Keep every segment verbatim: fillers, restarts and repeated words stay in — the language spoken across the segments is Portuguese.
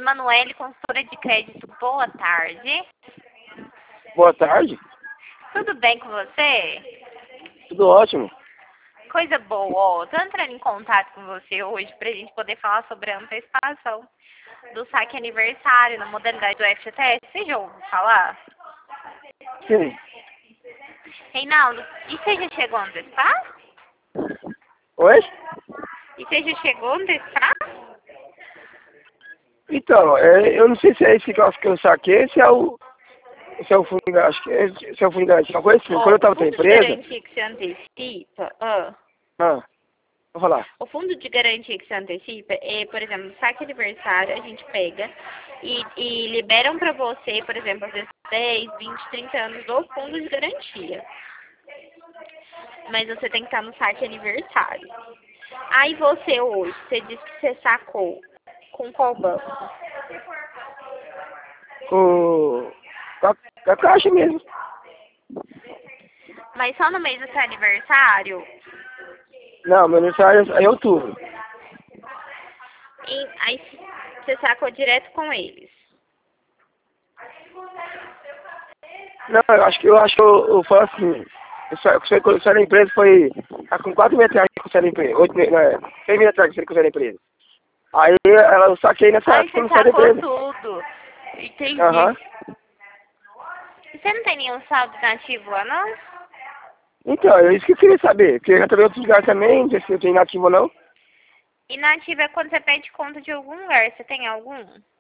Emanuele, consultora de crédito. Boa tarde. Boa tarde. Tudo bem com você? Tudo ótimo. Coisa boa. Ó, tô entrando em contato com você hoje pra gente poder falar sobre a antecipação do saque aniversário na modalidade do F G T S. Você já ouviu falar? Sim. Reinaldo, e você já chegou a antecipar? Oi? E você já chegou a antecipar? Então, é, eu não sei se é esse que eu, que eu saquei, se é o. Se é o fundo da. Acho que é, se é o fundo da. Uma coisa assim, Ó, quando eu tava o na fundo de empresa. garantia que se antecipa... Ah. Ah, vou falar. O fundo de garantia que se antecipa é, por exemplo, no saque aniversário, a gente pega e, e liberam para você, por exemplo, às vezes dez, vinte, trinta anos do fundo de garantia. Mas você tem que estar no saque aniversário. Aí você hoje, você disse que você sacou com qual banco? Com. Com a, com a caixa mesmo. Mas só no mês do seu aniversário? Não, meu aniversário é em outubro. E, aí você sacou direto com eles. Não, eu acho que eu acho que eu, eu falo assim. Eu só, eu só, eu saí da empresa foi. Tá com quatro meses atrás que eu saí da empresa. Oito meses, não é? Seis meses atrás que eu saí da empresa. Aí ela, eu saquei nessa Ai, época você quando eu saí da sacou empresa. tudo. Aham. Entendi. E você não tem nenhum saldo nativo lá, não? Então, é isso que eu queria saber. Porque eu já também outros lugares também, não sei se eu tenho inativo ou não. Inativo é quando você pede conta de algum lugar. Você tem algum?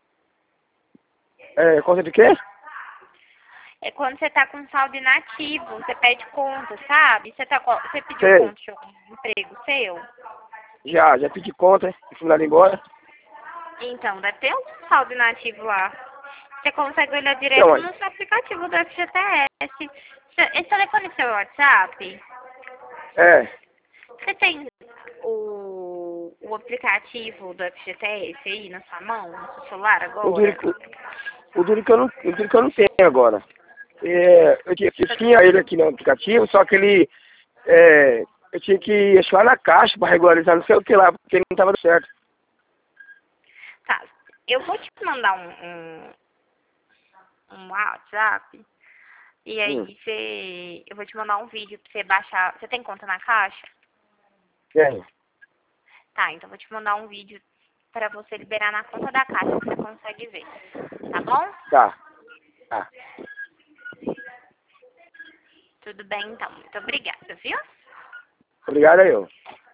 É, conta de quê? É quando você tá com saldo inativo. Você pede conta, sabe? Você, tá, co- você pediu Sei. conta de algum emprego seu? Já, já pedi conta, fui mandado embora. Então, deve ter um saldo inativo lá. Você consegue olhar Então, direto olha, no seu aplicativo do F G T S. Você- Esse telefone é seu WhatsApp? é, Você tem o, o aplicativo do F G T S aí na sua mão, no seu celular o duro, agora? o, o duro que eu não, o duro que eu não tenho agora. É, eu, tinha- eu tinha ele aqui no aplicativo, só que ele, é, eu tinha que ir lá na caixa para regularizar não sei o que lá, porque ele não estava dando certo. Tá, eu vou te mandar um, um, um WhatsApp e Hum, aí você, eu vou te mandar um vídeo pra você baixar. Você tem conta na Caixa? tenho. Tá, então eu vou te mandar um vídeo pra você liberar na conta da Caixa que você consegue ver. Tá bom? Tá, tá. Tudo bem então. Muito obrigada, viu? Obrigado aí, eu.